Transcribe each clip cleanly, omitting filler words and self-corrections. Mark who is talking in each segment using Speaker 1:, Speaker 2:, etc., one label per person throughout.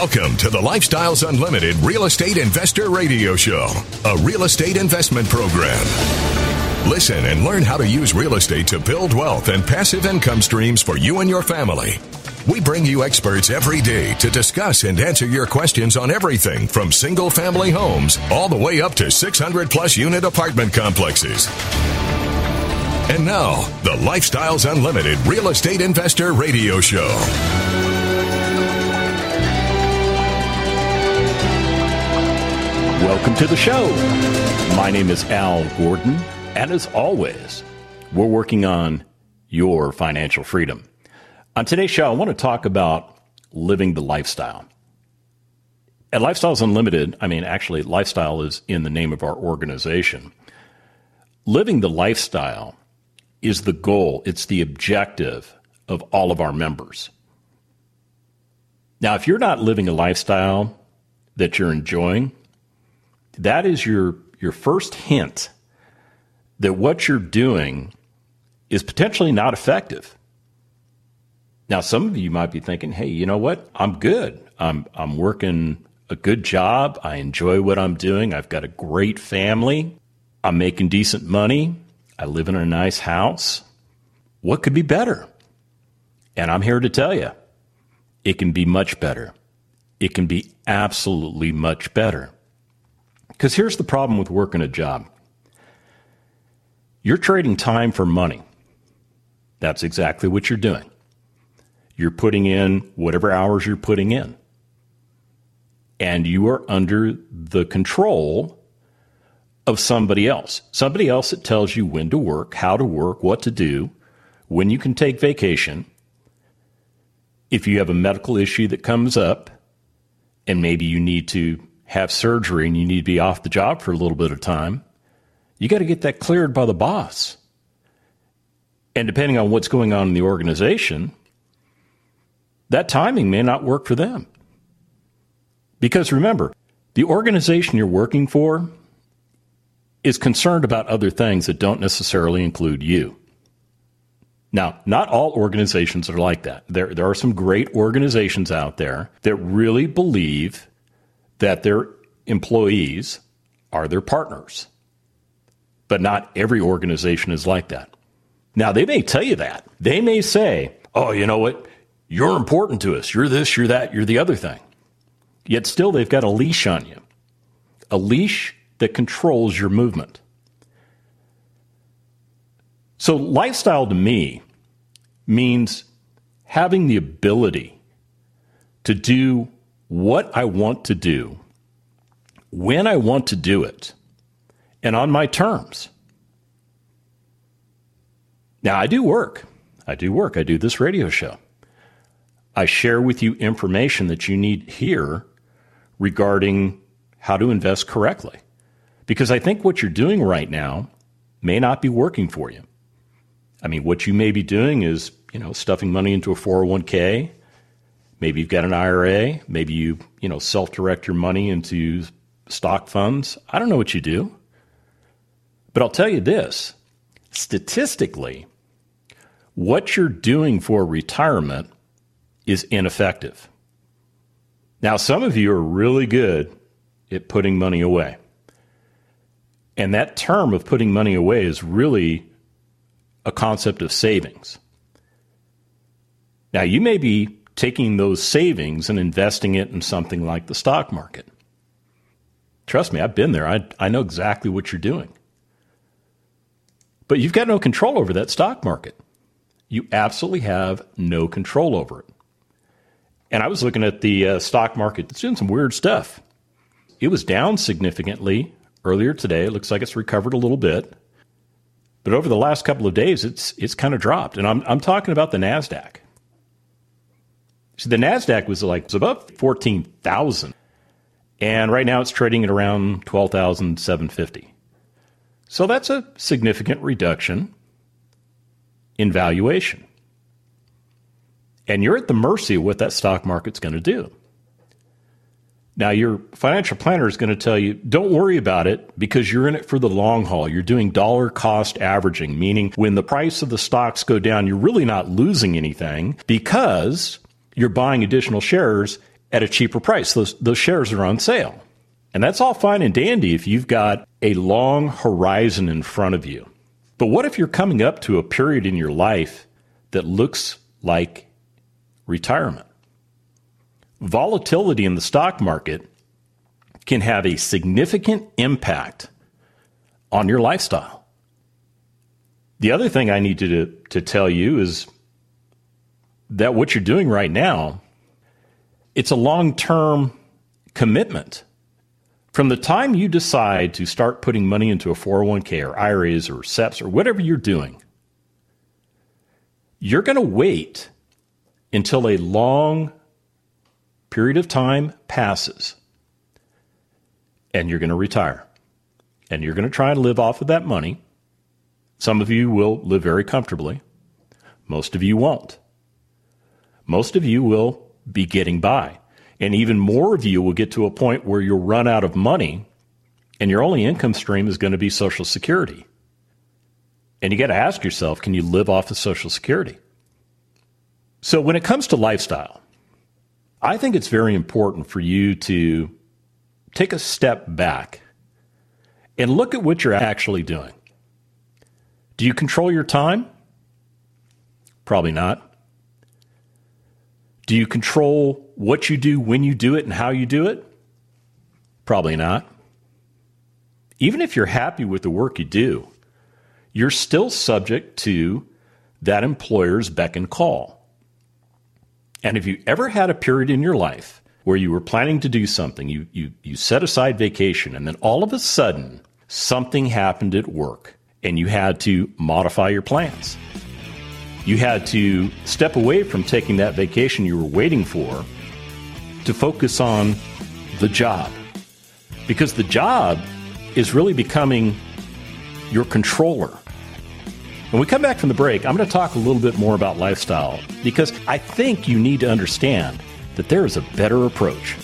Speaker 1: Welcome to the Lifestyles Unlimited Real Estate Investor Radio Show, a real estate investment program. Listen and learn how to use real estate to build wealth and passive income streams for you and your family. We bring you experts every day to discuss and answer your questions on everything from single-family homes all the way up to 600-plus unit apartment complexes. And now, the Lifestyles Unlimited Real Estate Investor Radio Show.
Speaker 2: Welcome to the show. My name is Al Gordon, and as always, we're working on your financial freedom. On today's show, I want to talk about living the lifestyle. At Lifestyles Unlimited, actually, lifestyle is in the name of our organization. Living the lifestyle is the goal. It's the objective of all of our members. Now, if you're not living a lifestyle that you're enjoying, that is your first hint that what you're doing is potentially not effective. Now, some of you might be thinking, hey, you know what? I'm good. I'm working a good job. I enjoy what I'm doing. I've got a great family. I'm making decent money. I live in a nice house. What could be better? And I'm here to tell you, it can be much better. It can be absolutely much better. Because here's the problem with working a job. You're trading time for money. That's exactly what you're doing. You're putting in whatever hours you're putting in. And you are under the control of somebody else. Somebody else that tells you when to work, how to work, what to do, when you can take vacation. If you have a medical issue that comes up, and maybe you need to have surgery and you need to be off the job for a little bit of time, you got to get that cleared by the boss. And depending on what's going on in the organization, that timing may not work for them. Because remember, the organization you're working for is concerned about other things that don't necessarily include you. Now, not all organizations are like that. There are some great organizations out there that really believe that their employees are their partners. But not every organization is like that. Now, they may tell you that. They may say, oh, you know what? You're important to us. You're this, you're that, you're the other thing. Yet still, they've got a leash on you. A leash that controls your movement. So lifestyle to me means having the ability to do what I want to do, when I want to do it, and on my terms. Now, I do work. I do this radio show. I share with you information that you need here regarding how to invest correctly. Because I think what you're doing right now may not be working for you. What you may be doing is, stuffing money into a 401k. Maybe you've got an IRA. Maybe you self-direct your money into stock funds. I don't know what you do. But I'll tell you this. Statistically, what you're doing for retirement is ineffective. Now, some of you are really good at putting money away. And that term of putting money away is really a concept of savings. Now, you may be taking those savings and investing it in something like the stock market. Trust me, I've been there. I know exactly what you're doing. But you've got no control over that stock market. You absolutely have no control over it. And I was looking at the stock market. It's doing some weird stuff. It was down significantly earlier today. It looks like it's recovered a little bit. But over the last couple of days, it's kind of dropped. And I'm talking about the NASDAQ. See, the NASDAQ was above 14,000. And right now it's trading at around 12,750. So that's a significant reduction in valuation. And you're at the mercy of what that stock market's going to do. Now, your financial planner is going to tell you, don't worry about it because you're in it for the long haul. You're doing dollar cost averaging, meaning when the price of the stocks go down, you're really not losing anything because you're buying additional shares at a cheaper price. Those shares are on sale. And that's all fine and dandy if you've got a long horizon in front of you. But what if you're coming up to a period in your life that looks like retirement? Volatility in the stock market can have a significant impact on your lifestyle. The other thing I need to tell you is that what you're doing right now, it's a long-term commitment. From the time you decide to start putting money into a 401k or IRAs or SEPs or whatever you're doing, you're going to wait until a long period of time passes and you're going to retire. And you're going to try and live off of that money. Some of you will live very comfortably. Most of you won't. Most of you will be getting by. And even more of you will get to a point where you'll run out of money and your only income stream is going to be Social Security. And you got to ask yourself, can you live off of Social Security? So when it comes to lifestyle, I think it's very important for you to take a step back and look at what you're actually doing. Do you control your time? Probably not. Do you control what you do, when you do it, and how you do it? Probably not. Even if you're happy with the work you do, you're still subject to that employer's beck and call. And if you ever had a period in your life where you were planning to do something, you set aside vacation, and then all of a sudden something happened at work, and you had to modify your plans. You had to step away from taking that vacation you were waiting for to focus on the job. Because the job is really becoming your controller. When we come back from the break, I'm going to talk a little bit more about lifestyle because I think you need to understand that there is a better approach.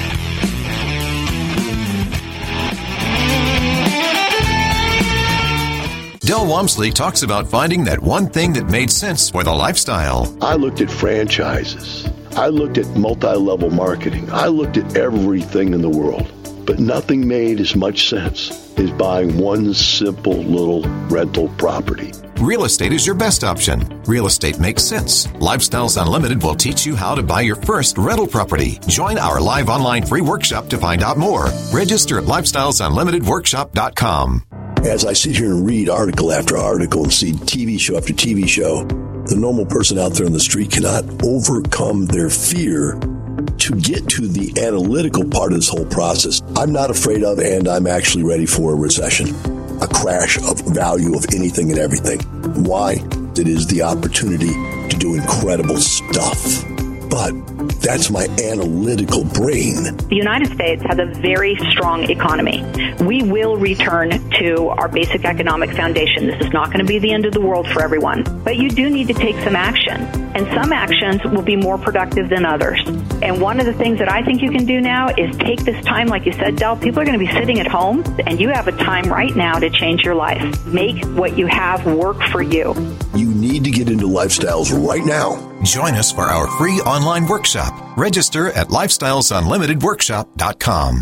Speaker 3: Del Walmsley talks about finding that one thing that made sense for the lifestyle.
Speaker 4: I looked at franchises. I looked at multi-level marketing. I looked at everything in the world. But nothing made as much sense as buying one simple little rental property.
Speaker 3: Real estate is your best option. Real estate makes sense. Lifestyles Unlimited will teach you how to buy your first rental property. Join our live online free workshop to find out more. Register at lifestylesunlimitedworkshop.com.
Speaker 4: As I sit here and read article after article and see TV show after TV show, the normal person out there on the street cannot overcome their fear to get to the analytical part of this whole process. I'm not afraid of, and I'm actually ready for a recession, a crash of value of anything and everything. Why? It is the opportunity to do incredible stuff. But that's my analytical brain.
Speaker 5: The United States has a very strong economy. We will return to our basic economic foundation. This is not going to be the end of the world for everyone. But you do need to take some action. And some actions will be more productive than others. And one of the things that I think you can do now is take this time, like you said, Del, people are going to be sitting at home, and you have a time right now to change your life. Make what you have work for you.
Speaker 4: You need to get into lifestyles right now.
Speaker 3: Join us for our free online workshop. Register at lifestylesunlimitedworkshop.com.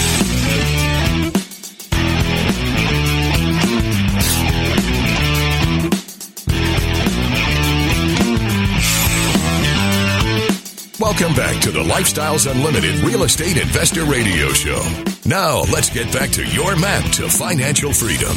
Speaker 1: Welcome back to the Lifestyles Unlimited Real Estate Investor Radio Show. Now, let's get back to your map to financial freedom.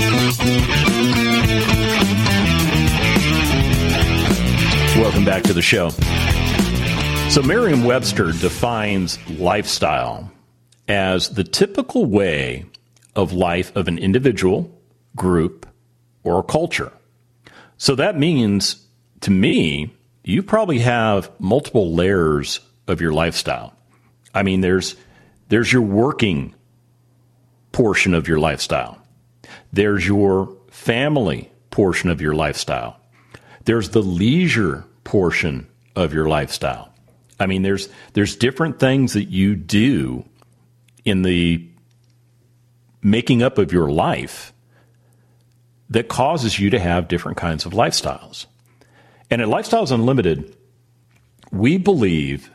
Speaker 2: Welcome back to the show. So Merriam-Webster defines lifestyle as the typical way of life of an individual, group, or culture. So that means, to me, you probably have multiple layers of your lifestyle. I mean, there's your working portion of your lifestyle. There's your family portion of your lifestyle. There's the leisure portion of your lifestyle. I mean, there's different things that you do in the making up of your life that causes you to have different kinds of lifestyles. And at Lifestyles Unlimited, we believe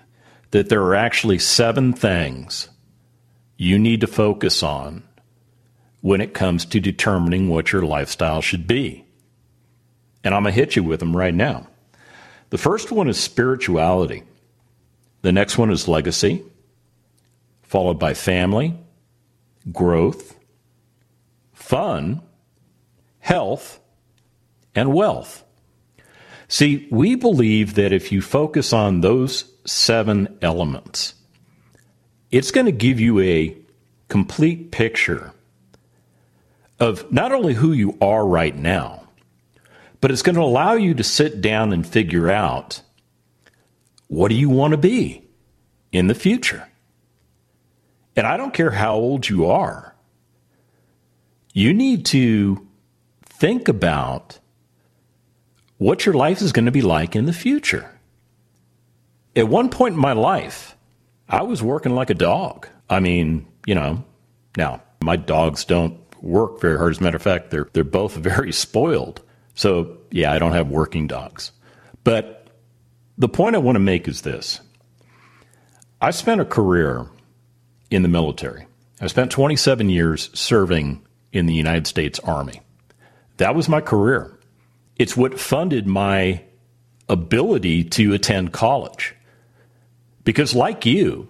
Speaker 2: that there are actually 7 things you need to focus on when it comes to determining what your lifestyle should be. And I'm going to hit you with them right now. The first one is spirituality. The next one is legacy, followed by family, growth, fun, health, and wealth. See, we believe that if you focus on those 7 elements, it's going to give you a complete picture of not only who you are right now, but it's going to allow you to sit down and figure out, what do you want to be in the future? And I don't care how old you are. You need to think about what your life is going to be like in the future. At one point in my life, I was working like a dog. I mean, now my dogs don't work very hard. As a matter of fact, they're both very spoiled. So, yeah, I don't have working dogs. But the point I want to make is this. I spent a career in the military. I spent 27 years serving in the United States Army. That was my career. It's what funded my ability to attend college. Because like you,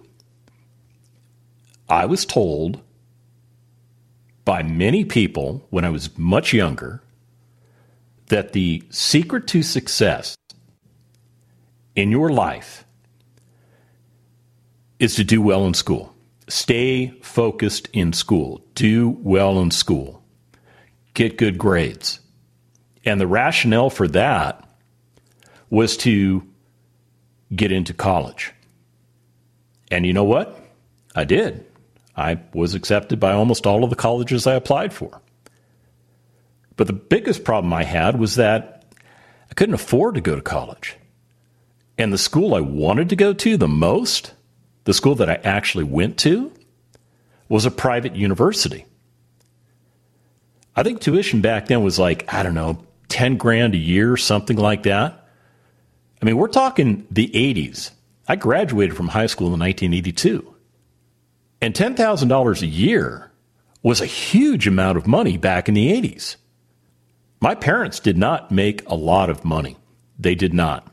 Speaker 2: I was told by many people when I was much younger that the secret to success in your life is to do well in school. Stay focused in school. Do well in school. Get good grades. And the rationale for that was to get into college. And you know what? I did. I was accepted by almost all of the colleges I applied for. But the biggest problem I had was that I couldn't afford to go to college. And the school I wanted to go to the most, the school that I actually went to, was a private university. I think tuition back then was like, I don't know, $10,000 a year, something like that. I mean, we're talking the 80s. I graduated from high school in 1982. And $10,000 a year was a huge amount of money back in the 80s. My parents did not make a lot of money. They did not.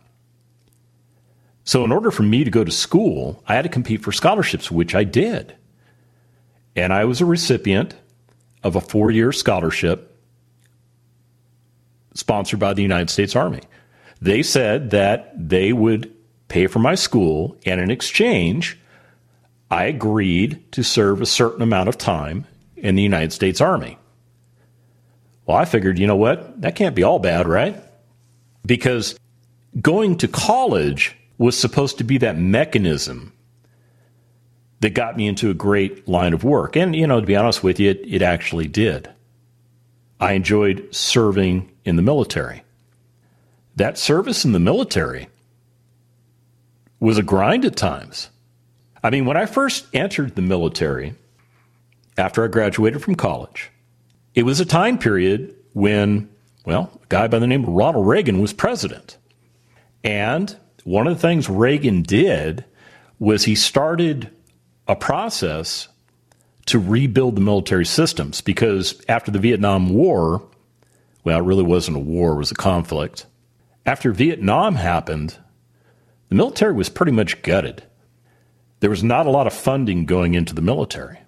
Speaker 2: So in order for me to go to school, I had to compete for scholarships, which I did. And I was a recipient of a 4-year scholarship sponsored by the United States Army. They said that they would pay for my school, and in exchange, I agreed to serve a certain amount of time in the United States Army. Well, I figured, you know what? That can't be all bad, right? Because going to college was supposed to be that mechanism that got me into a great line of work. And, to be honest with you, it actually did. I enjoyed serving in the military. That service in the military was a grind at times. I mean, when I first entered the military, after I graduated from college, it was a time period when, a guy by the name of Ronald Reagan was president. And one of the things Reagan did was he started a process to rebuild the military systems, because after the Vietnam War, it really wasn't a war, it was a conflict. After Vietnam happened, the military was pretty much gutted. There was not a lot of funding going into the military.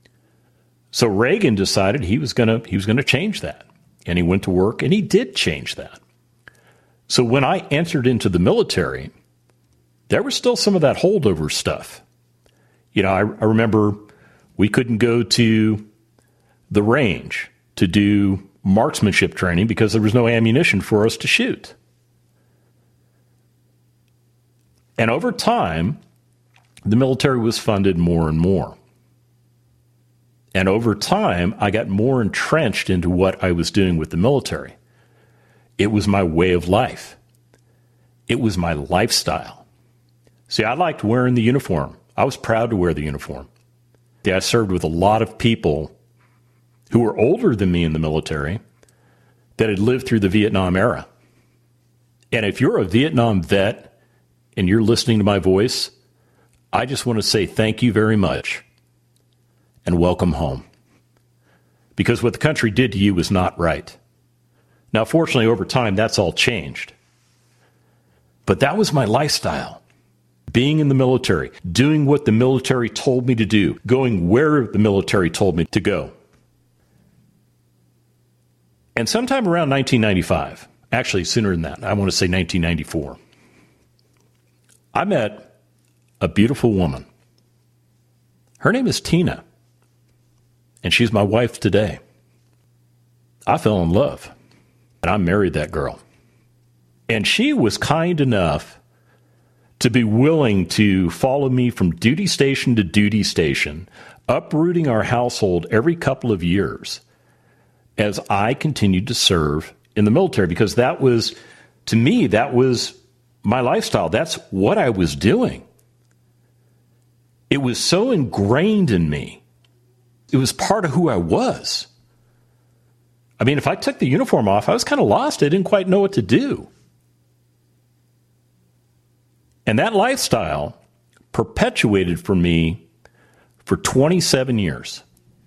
Speaker 2: So Reagan decided he was going to change that. And he went to work, and he did change that. So when I entered into the military, there was still some of that holdover stuff. I remember we couldn't go to the range to do marksmanship training because there was no ammunition for us to shoot. And over time, the military was funded more and more. And over time, I got more entrenched into what I was doing with the military. It was my way of life. It was my lifestyle. See, I liked wearing the uniform. I was proud to wear the uniform. I served with a lot of people who were older than me in the military that had lived through the Vietnam era. And if you're a Vietnam vet and you're listening to my voice, I just want to say thank you very much and welcome home. Because what the country did to you was not right. Now, fortunately, over time, that's all changed. But that was my lifestyle. Being in the military, doing what the military told me to do, going where the military told me to go. And sometime around 1995, actually sooner than that, I want to say 1994, I met a beautiful woman. Her name is Tina, and she's my wife today. I fell in love, and I married that girl. And she was kind enough to be willing to follow me from duty station to duty station, uprooting our household every couple of years as I continued to serve in the military, because that was, to me, that was my lifestyle. That's what I was doing. It was so ingrained in me. It was part of who I was. I mean, if I took the uniform off, I was kind of lost. I didn't quite know what to do. And that lifestyle perpetuated for me for 27 years.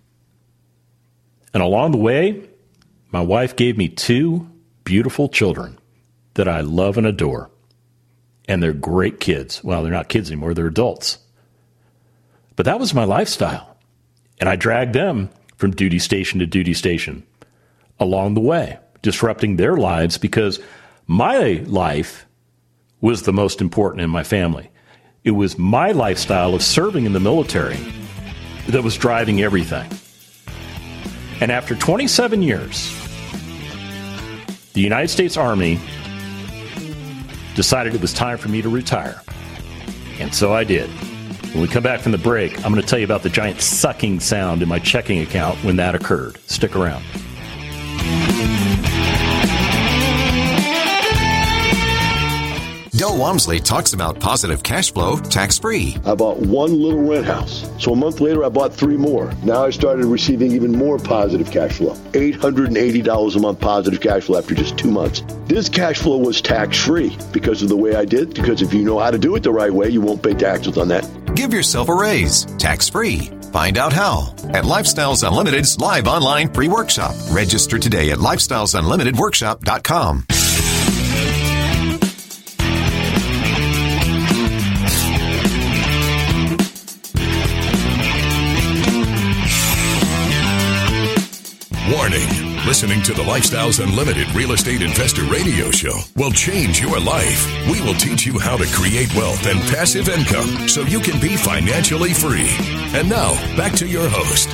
Speaker 2: And along the way, my wife gave me 2 beautiful children that I love and adore. And they're great kids. Well, they're not kids anymore. They're adults. But that was my lifestyle. And I dragged them from duty station to duty station along the way, disrupting their lives because my life was the most important in my family. It was my lifestyle of serving in the military that was driving everything. And after 27 years, the United States Army decided it was time for me to retire. And so I did. When we come back from the break, I'm going to tell you about the giant sucking sound in my checking account when that occurred. Stick around.
Speaker 3: Del Walmsley talks about positive cash flow tax-free.
Speaker 4: I bought one little rent house. So a month later, I bought 3 more. Now I started receiving even more positive cash flow. $880 a month positive cash flow after just 2 months. This cash flow was tax-free because of the way I did. Because if you know how to do it the right way, you won't pay taxes on that.
Speaker 3: Give yourself a raise, tax-free. Find out how at Lifestyles Unlimited's live online free workshop. Register today at lifestylesunlimitedworkshop.com.
Speaker 1: Warning. Listening to the Lifestyles Unlimited Real Estate Investor Radio Show will change your life. We will teach you how to create wealth and passive income so you can be financially free. And now, back to your host.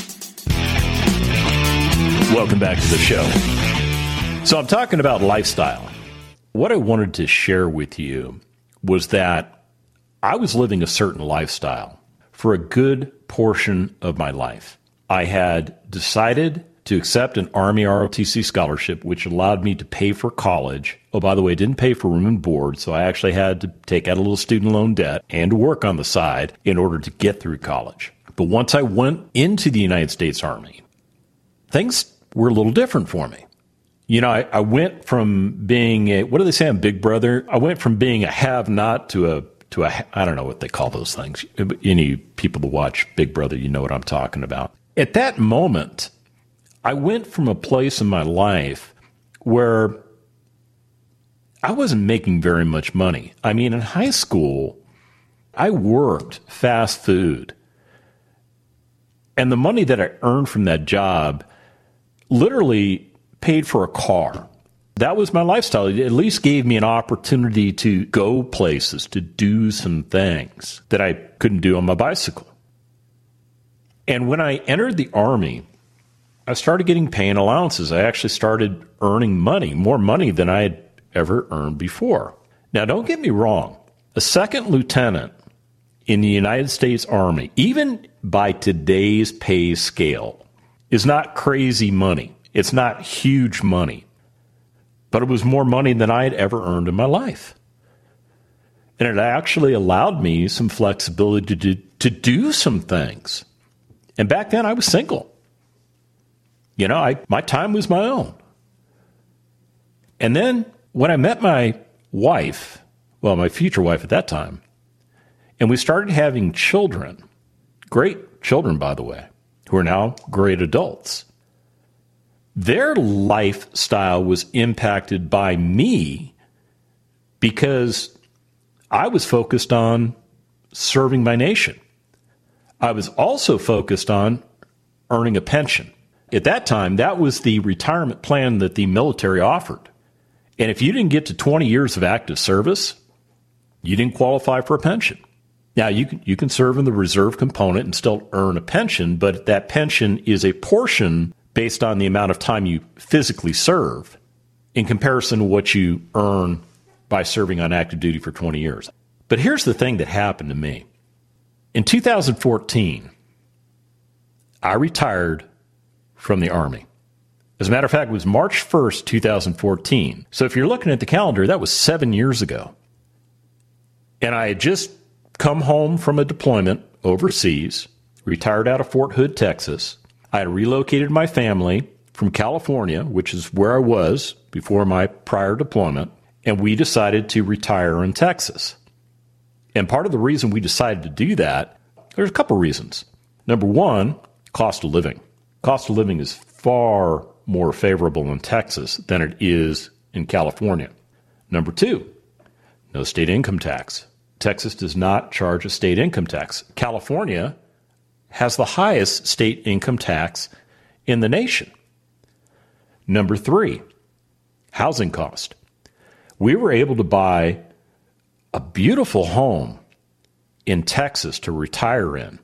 Speaker 2: Welcome back to the show. So I'm talking about lifestyle. What I wanted to share with you was that I was living a certain lifestyle for a good portion of my life. I had decided to accept an Army ROTC scholarship, which allowed me to pay for college. Oh, by the way, didn't pay for room and board, so I actually had to take out a little student loan debt and work on the side in order to get through college. But once I went into the United States Army, things were a little different for me. You know, I went from being a, what do they say on Big Brother? I went from being a have-not to a, I don't know what they call those things. Any people that watch Big Brother, you know what I'm talking about. At that moment, I went from a place in my life where I wasn't making very much money. I mean, in high school, I worked fast food. And the money that I earned from that job literally paid for a car. That was my lifestyle. It at least gave me an opportunity to go places, to do some things that I couldn't do on my bicycle. And when I entered the Army, I started getting pay and allowances. I actually started earning money, more money than I had ever earned before. Now, don't get me wrong. A second lieutenant in the United States Army, even by today's pay scale, is not crazy money. It's not huge money. But it was more money than I had ever earned in my life. And it actually allowed me some flexibility to do some things. And back then, I was single. You know, my time was my own. And then when I met my wife, well, my future wife at that time, And we started having children, great children, by the way, who are now great adults. Their lifestyle was impacted by me because I was focused on serving my nation. I was also focused on earning a pension. At that time, that was the retirement plan that the military offered. And if you didn't get to 20 years of active service, you didn't qualify for a pension. Now, you can serve in the reserve component and still earn a pension, but that pension is a portion based on the amount of time you physically serve in comparison to what you earn by serving on active duty for 20 years. But here's the thing that happened to me. In 2014, I retired from the Army. As a matter of fact, it was March 1st, 2014. So if you're looking at the calendar, that was 7 years ago. And I had just come home from a deployment overseas, retired out of Fort Hood, Texas. I had relocated my family from California, which is where I was before my prior deployment, and we decided to retire in Texas. And part of the reason we decided to do that, there's a couple reasons. Number one, cost of living. Cost of living is far more favorable in Texas than it is in California. Number two, no state income tax. Texas does not charge a state income tax. California has the highest state income tax in the nation. Number three, housing cost. We were able to buy a beautiful home in Texas to retire in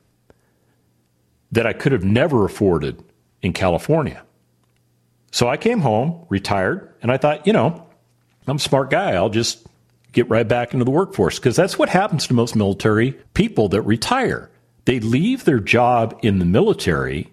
Speaker 2: that I could have never afforded in California. So I came home, retired, and I thought, I'm a smart guy. I'll just get right back into the workforce, because that's what happens to most military people that retire. They leave their job in the military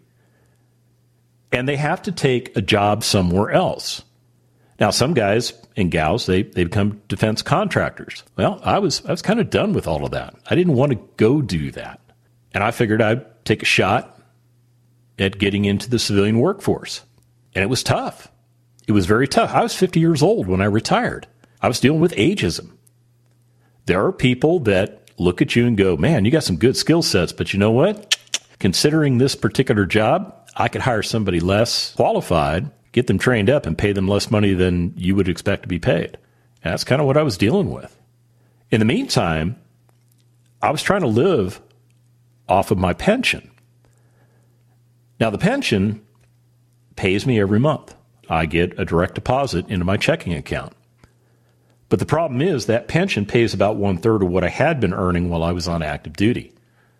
Speaker 2: and they have to take a job somewhere else. Now, some guys and gals, they become defense contractors. Well, I was kind of done with all of that. I didn't want to go do that. And I figured I'd take a shot at getting into the civilian workforce. And it was tough. It was very tough. I was 50 years old when I retired. I was dealing with ageism. There are people that look at you and go, man, you got some good skill sets, but you know what? Considering this particular job, I could hire somebody less qualified, get them trained up, and pay them less money than you would expect to be paid. And that's kind of what I was dealing with. In the meantime, I was trying to live off of my pension. Now, the pension pays me every month. I get a direct deposit into my checking account. But the problem is that pension pays about 1/3 of what I had been earning while I was on active duty.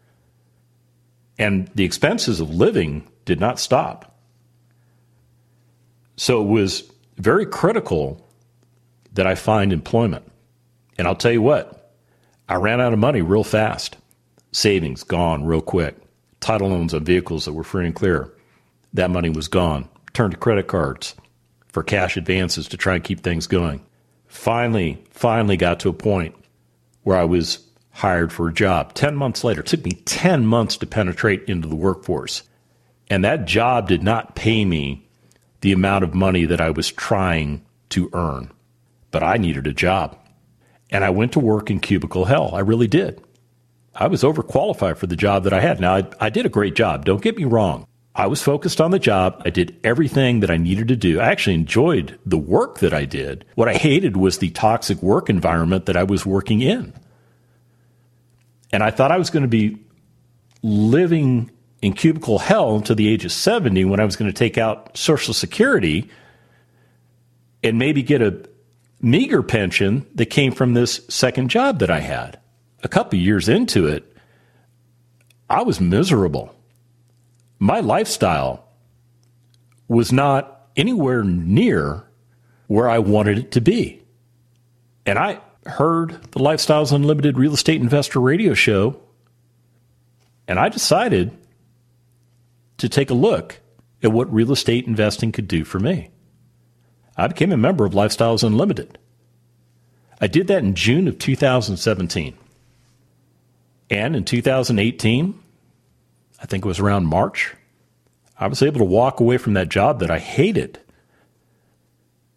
Speaker 2: And the expenses of living did not stop. So it was very critical that I find employment. And I'll tell you what, I ran out of money real fast. Savings gone real quick. Title loans on vehicles that were free and clear, that money was gone. Turned to credit cards for cash advances to try and keep things going. Finally got to a point where I was hired for a job. 10 months later, it took me 10 months to penetrate into the workforce. And that job did not pay me the amount of money that I was trying to earn. But I needed a job. And I went to work in cubicle hell. I really did. I was overqualified for the job that I had. Now, I did a great job. Don't get me wrong. I was focused on the job. I did everything that I needed to do. I actually enjoyed the work that I did. What I hated was the toxic work environment that I was working in. And I thought I was going to be living in cubicle hell until the age of 70 when I was going to take out Social Security and maybe get a meager pension that came from this second job that I had. A couple of years into it, I was miserable. My lifestyle was not anywhere near where I wanted it to be. And I heard the Lifestyles Unlimited Real Estate Investor Radio Show, and I decided to take a look at what real estate investing could do for me. I became a member of Lifestyles Unlimited. I did that in June of 2017. And in 2018, I think it was around March, I was able to walk away from that job that I hated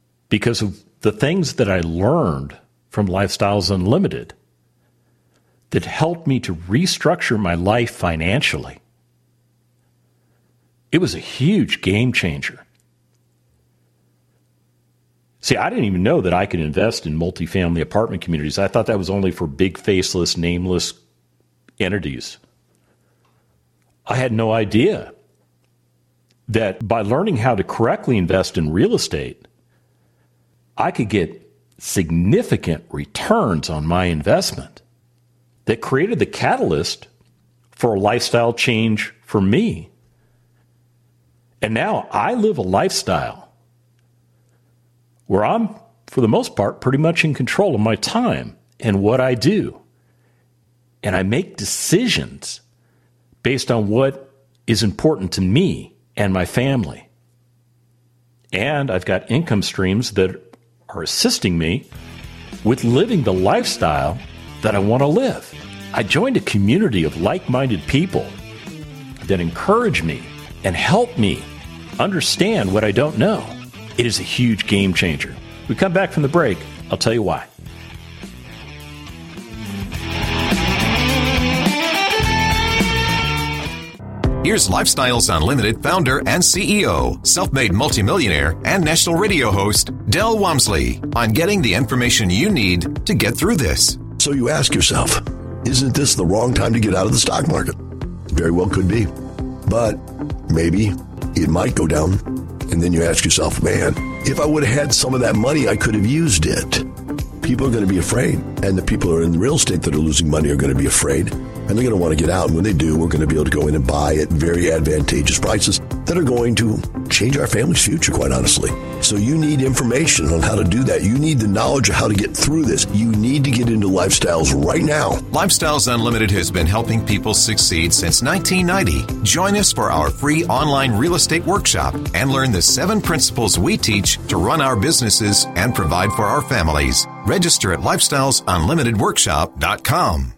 Speaker 2: because of the things that I learned from Lifestyles Unlimited. that helped me to restructure my life financially. It was a huge game changer. See, I didn't even know that I could invest in multifamily apartment communities. I thought that was only for big, faceless, nameless entities. I had no idea that by learning how to correctly invest in real estate, I could get significant returns on my investment that created the catalyst for a lifestyle change for me. And now I live a lifestyle where I'm, for the most part, pretty much in control of my time and what I do. And I make decisions based on what is important to me and my family. And I've got income streams that are assisting me with living the lifestyle that I want to live. I joined a community of like-minded people that encourage me and help me understand what I don't know. It is a huge game changer. We come back from the break, I'll tell you why.
Speaker 3: Here's Lifestyles Unlimited founder and CEO, self-made multimillionaire, and national radio host, Del Walmsley, on getting the information you need to get through this.
Speaker 4: So you ask yourself, isn't this the wrong time to get out of the stock market? Very well could be. But maybe it might go down. And then you ask yourself, man, if I would have had some of that money, I could have used it. People are going to be afraid. And the people who are in the real estate that are losing money are going to be afraid. And they're going to want to get out. And when they do, we're going to be able to go in and buy at very advantageous prices that are going to change our family's future, quite honestly. So you need information on how to do that. You need the knowledge of how to get through this. You need to get into Lifestyles right now.
Speaker 3: Lifestyles Unlimited has been helping people succeed since 1990. Join us for our free online real estate workshop and learn the 7 principles we teach to run our businesses and provide for our families. Register at lifestylesunlimitedworkshop.com.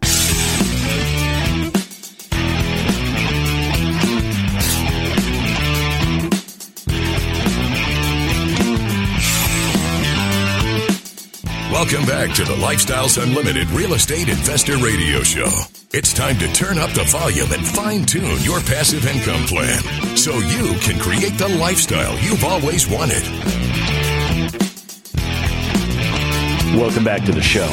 Speaker 1: Welcome back to the Lifestyles Unlimited Real Estate Investor Radio Show. It's time to turn up the volume and fine-tune your passive income plan so you can create the lifestyle you've always wanted.
Speaker 2: Welcome back to the show.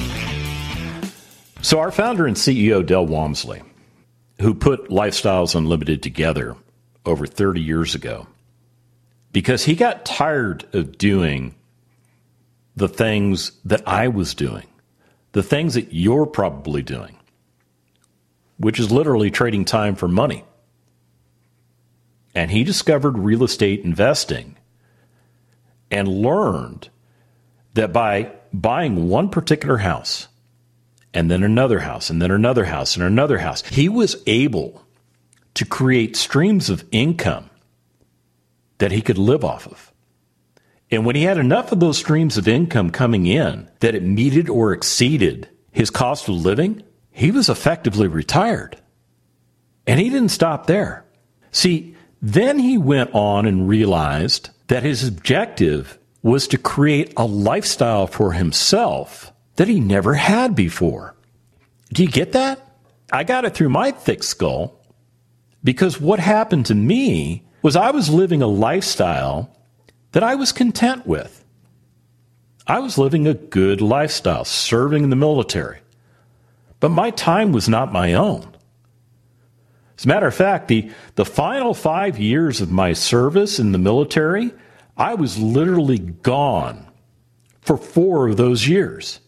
Speaker 2: So our founder and CEO, Del Walmsley, who put Lifestyles Unlimited together over 30 years ago, because he got tired of doing the things that I was doing, the things that you're probably doing, which is literally trading time for money. And he discovered real estate investing and learned that by buying one particular house and then another house and then another house and another house, he was able to create streams of income that he could live off of. And when he had enough of those streams of income coming in that it meted or exceeded his cost of living, he was effectively retired. And he didn't stop there. See, then he went on and realized that his objective was to create a lifestyle for himself that he never had before. Do you get that? I got it through my thick skull because what happened to me was I was living a lifestyle that I was content with. I was living a good lifestyle, serving in the military. But my time was not my own. As a matter of fact, the final 5 years of my service in the military, I was literally gone for 4 of those years.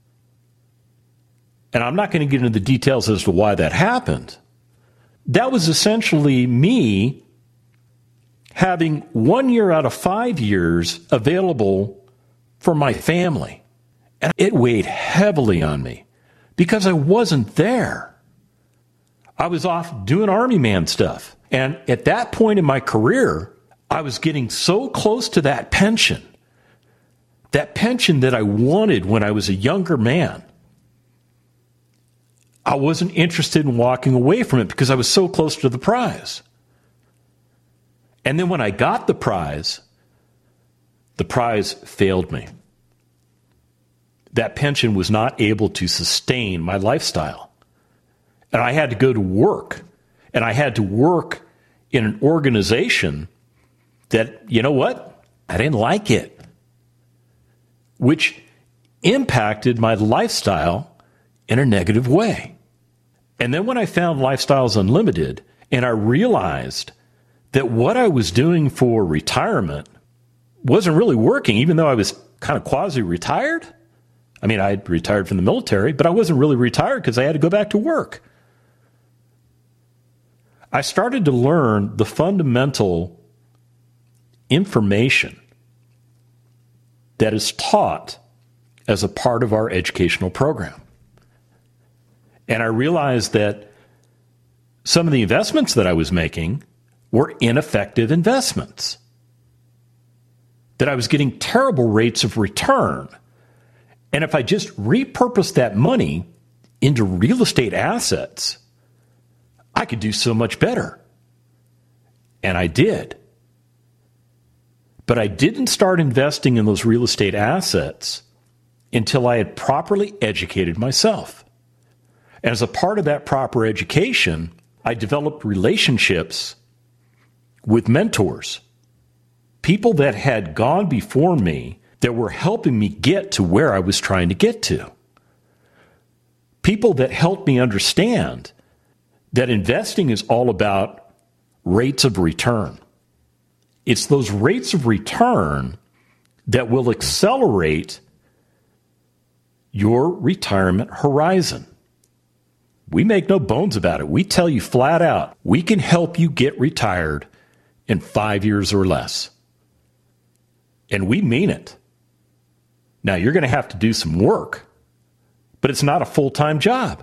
Speaker 2: And I'm not going to get into the details as to why that happened. That was essentially me having 1 year out of 5 years available for my family. And it weighed heavily on me because I wasn't there. I was off doing Army man stuff. And at that point in my career, I was getting so close to that pension that I wanted when I was a younger man. I wasn't interested in walking away from it because I was so close to the prize. And then when I got the prize failed me. that pension was not able to sustain my lifestyle. And I had to go to work. And I had to work in an organization that, you know what? I didn't like it, which impacted my lifestyle in a negative way. And then when I found Lifestyles Unlimited and I realized that what I was doing for retirement wasn't really working, even though I was kind of quasi-retired. I mean, I had retired from the military, but I wasn't really retired because I had to go back to work. I started to learn the fundamental information that is taught as a part of our educational program. And I realized that some of the investments that I was making were ineffective investments, that I was getting terrible rates of return. And if I just repurposed that money into real estate assets, I could do so much better. And I did. But I didn't start investing in those real estate assets until I had properly educated myself. And as a part of that proper education, I developed relationships with mentors, people that had gone before me that were helping me get to where I was trying to get to. People that helped me understand that investing is all about rates of return. It's those rates of return that will accelerate your retirement horizon. We make no bones about it. We tell you flat out, we can help you get retired in 5 years or less. And we mean it. Now, you're going to have to do some work, but it's not a full-time job.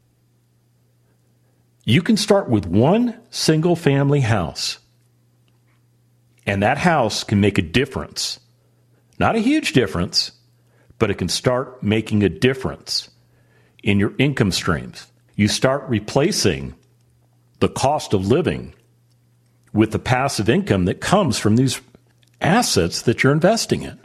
Speaker 2: You can start with one single-family house, and that house can make a difference. Not a huge difference, but it can start making a difference in your income streams. You start replacing the cost of living with the passive income that comes from these assets that you're investing in.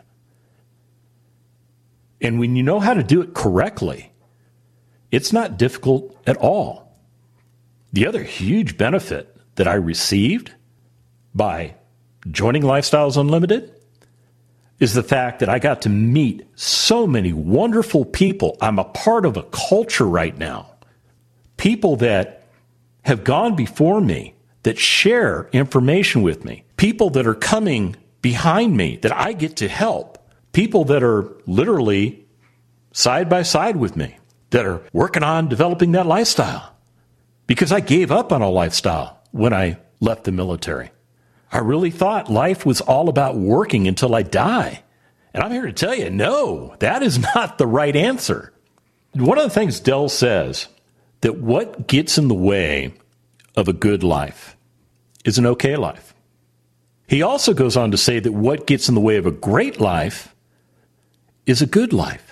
Speaker 2: And when you know how to do it correctly, it's not difficult at all. The other huge benefit that I received by joining Lifestyles Unlimited is the fact that I got to meet so many wonderful people. I'm a part of a culture right now. People that have gone before me, that share information with me. People that are coming behind me that I get to help. People that are literally side by side with me, that are working on developing that lifestyle. Because I gave up on a lifestyle when I left the military. I really thought life was all about working until I die. And I'm here to tell you, no, that is not the right answer. One of the things Dell says, that what gets in the way of a good life is an okay life. He also goes on to say that what gets in the way of a great life is a good life.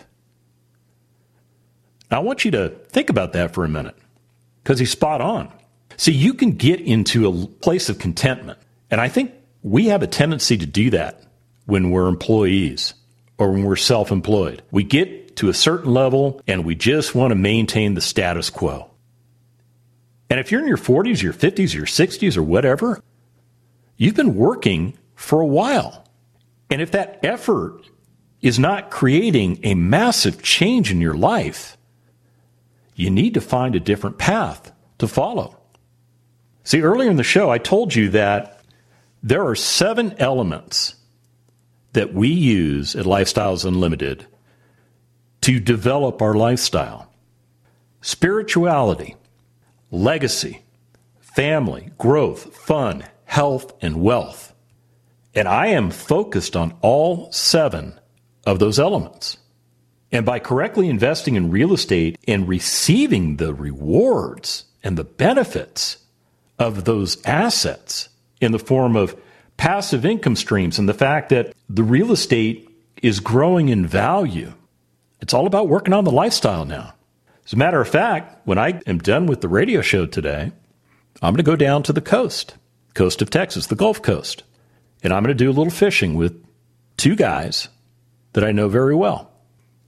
Speaker 2: Now, I want you to think about that for a minute, because he's spot on. See, you can get into a place of contentment, and I think we have a tendency to do that when we're employees or when we're self-employed. We get to a certain level, and we just want to maintain the status quo. And if you're in your 40s, your 50s, your 60s, or whatever, you've been working for a while. And if that effort is not creating a massive change in your life, you need to find a different path to follow. See, earlier in the show, I told you that there are 7 elements that we use at Lifestyles Unlimited to develop our lifestyle. Spirituality, legacy, family, growth, fun, health, and wealth. And I am focused on all 7 of those elements. And by correctly investing in real estate and receiving the rewards and the benefits of those assets in the form of passive income streams and the fact that the real estate is growing in value, it's all about working on the lifestyle now. As a matter of fact, when I am done with the radio show today, I'm going to go down to the coast of Texas, the Gulf Coast, and I'm going to do a little fishing with 2 guys that I know very well.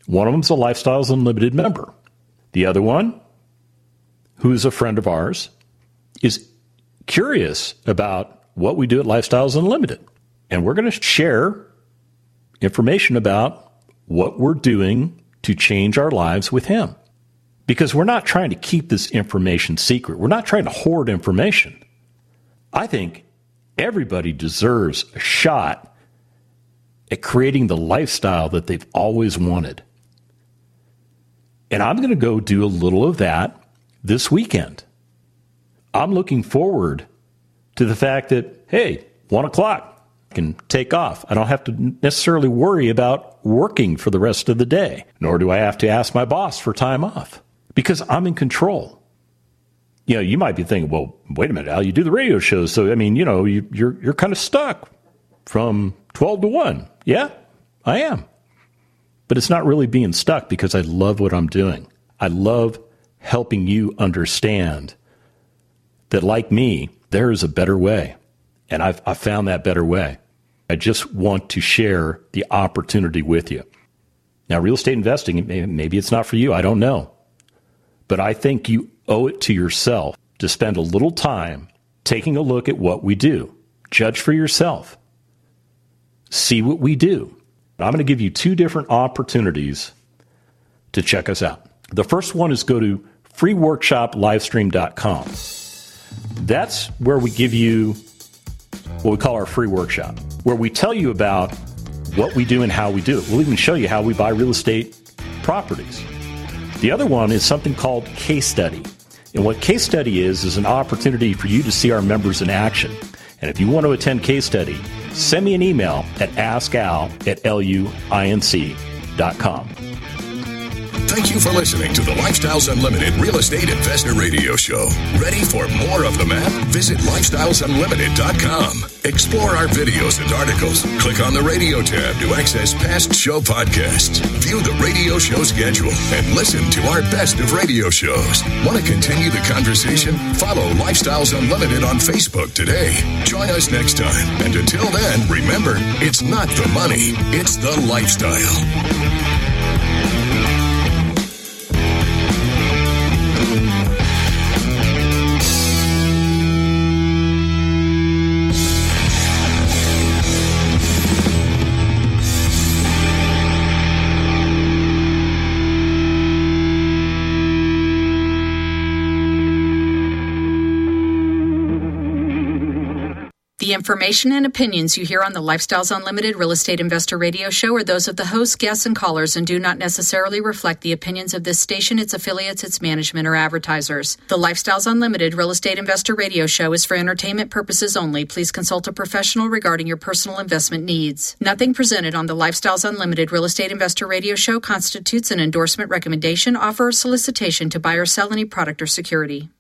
Speaker 2: One of them's a Lifestyles Unlimited member. The other one, who's a friend of ours, is curious about what we do at Lifestyles Unlimited. And we're going to share information about what we're doing to change our lives with him. Because we're not trying to keep this information secret. We're not trying to hoard information. I think everybody deserves a shot at creating the lifestyle that they've always wanted. And I'm going to go do a little of that this weekend. I'm looking forward to the fact that, hey, 1 o'clock, I can take off. I don't have to necessarily worry about working for the rest of the day, nor do I have to ask my boss for time off because I'm in control. You know, you might be thinking, well, wait a minute, Al, you do the radio shows. So, I mean, you know, you're kind of stuck from 12 to 1. Yeah, I am. But it's not really being stuck because I love what I'm doing. I love helping you understand that, like me, there is a better way. And I've found that better way. I just want to share the opportunity with you. Now, real estate investing, maybe it's not for you. I don't know. But I think you owe it to yourself to spend a little time taking a look at what we do. Judge for yourself. See what we do. I'm going to give you 2 different opportunities to check us out. The first one is go to freeworkshoplivestream.com. That's where we give you what we call our free workshop, where we tell you about what we do and how we do it. We'll even show you how we buy real estate properties. The other one is something called Case Study. And what Case Study is an opportunity for you to see our members in action. And if you want to attend Case Study, send me an email at askal@luinc.com.
Speaker 1: Thank you for listening to the Lifestyles Unlimited Real Estate Investor Radio Show. Ready for more of the map? Visit lifestylesunlimited.com. Explore our videos and articles. Click on the radio tab to access past show podcasts. View the radio show schedule and listen to our best of radio shows. Want to continue the conversation? Follow Lifestyles Unlimited on Facebook today. Join us next time. And until then, remember, it's not the money, it's the lifestyle.
Speaker 6: The information and opinions you hear on the Lifestyles Unlimited Real Estate Investor Radio Show are those of the hosts, guests, and callers and do not necessarily reflect the opinions of this station, its affiliates, its management, or advertisers. The Lifestyles Unlimited Real Estate Investor Radio Show is for entertainment purposes only. Please consult a professional regarding your personal investment needs. Nothing presented on the Lifestyles Unlimited Real Estate Investor Radio Show constitutes an endorsement, recommendation, offer, or solicitation to buy or sell any product or security.